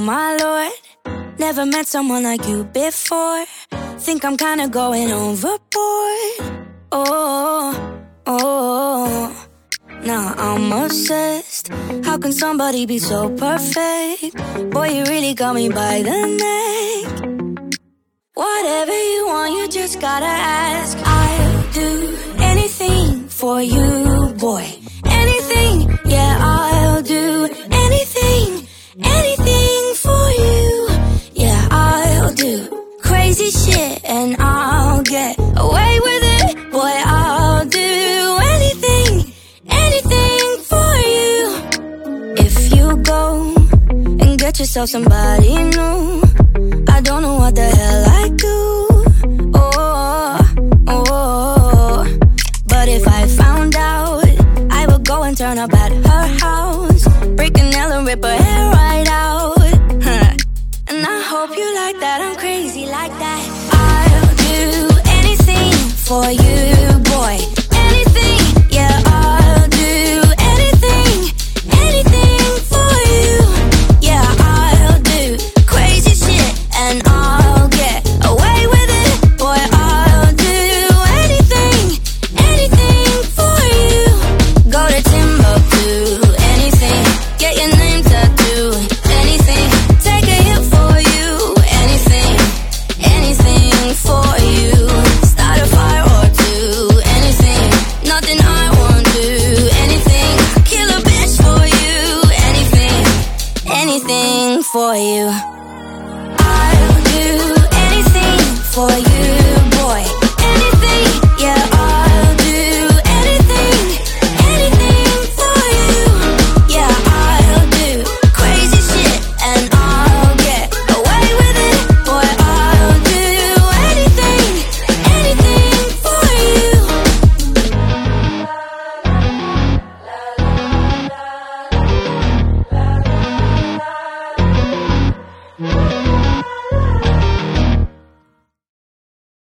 my lord. Never met someone like you before. Think I'm kinda going overboard. Oh, oh. Now I'm obsessed. How can somebody be so perfect? Boy, you really got me by the neck. Whatever you want, you just gotta ask. I'll do anything for you, boy. Anything, yeah, I'll do anything, anything for you. Yeah, I'll do crazy shit and I'll get away with it. Boy, I'll do anything, anything for you. If you go and get yourself somebody new, I don't know what the hell I do. Oh, oh. But if I found out, I would go and turn up at her house, break a nail and rip her hair right out. And I hope you like that, I'm crazy like that. I'll do anything for you, boy. Anything, yeah, I'll do anything, anything for you. Yeah, I'll do crazy shit and I'll get away with it. Boy, I'll do anything, anything for you. Go to Timbuktu, anything. Get your name tattooed, anything. Take a hit for you, anything, anything for you. Start a fire or two, anything. Nothing I won't do, anything. Kill a bitch for you, anything, anything for you.